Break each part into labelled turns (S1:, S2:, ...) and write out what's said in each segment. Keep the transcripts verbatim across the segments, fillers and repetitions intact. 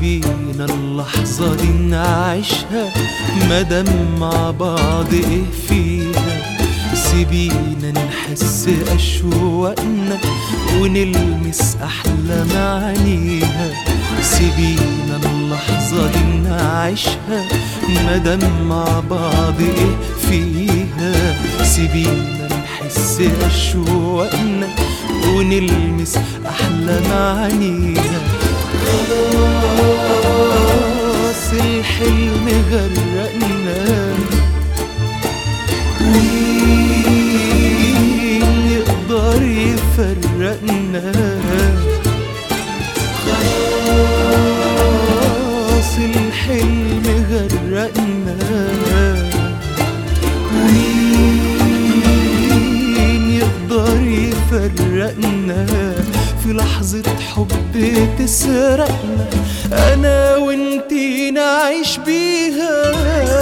S1: سيبينا اللحظة دي نعيشها مادام مع بعض ايه فيها. سيبينا نحس أشواقنا ونلمس أحلى معانيها. سيبينا اللحظة دي نعيشها مادام مع بعض ايه فيها. سيبينا نحس أشواقنا ونلمس أحلى معانيها. خلاص الحلم غرقنا، مين يقدر يفرقنا؟ خلاص الحلم غرقنا، مين يقدر يفرقنا؟ في لحظة حب تسرقنا أنا وانتي نعيش بيها.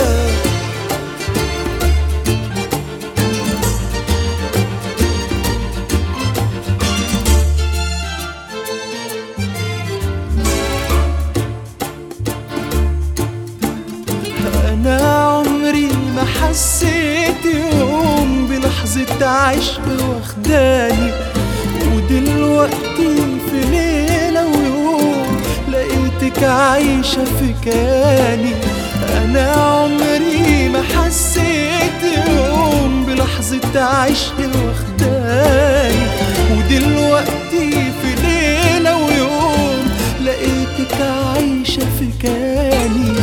S1: أنا عمري ما حسيت يوم بلحظة عشق واخداني، ودلوقتي في ليلة ويوم لقيتك عايشة في كياني. أنا عمري ما حسيت يوم بلحظة عشق واخداني، ودلوقتي في ليلة ويوم لقيتك عايشة في كياني.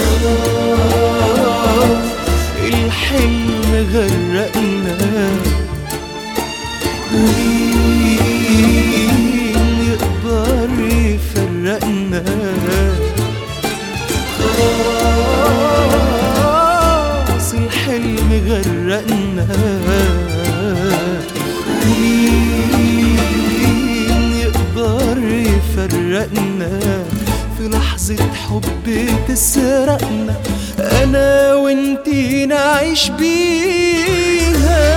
S1: خلاص الحلم غرقنا، مين يقدر يفرقنا؟ خلاص الحلم غرقنا، مين يقدر يفرقنا؟ في لحظة حب تسرقنا أنا وانتي نعيش بيها.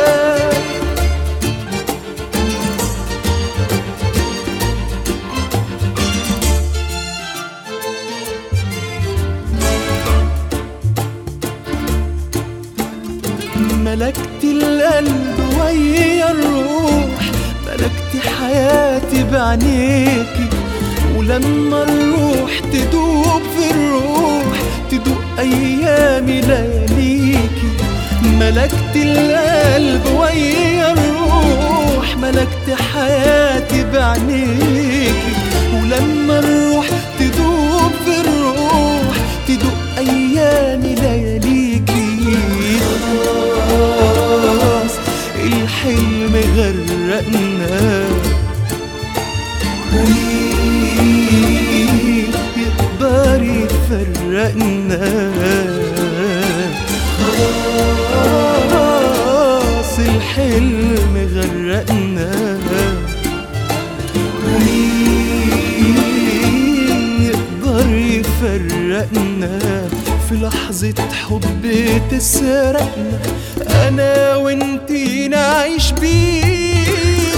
S1: ملكت القلب ويا الروح، ملكت حياتي بعينيكي. ولما الروح تدوب في الروح تدوق أيامي لياليكي. ملكت القلب ويا الروح، ملكت حياتي بعينيكي. ولما الروح تدوب في الروح تدوق أيامي لياليكي. خلاص الحلم غرقنا، مين يقدر يفرقنا؟ خلاص الحلم غرقنا، مين يقدر يفرقنا؟ في لحظة حب تسرقنا أنا وانتي نعيش بيها.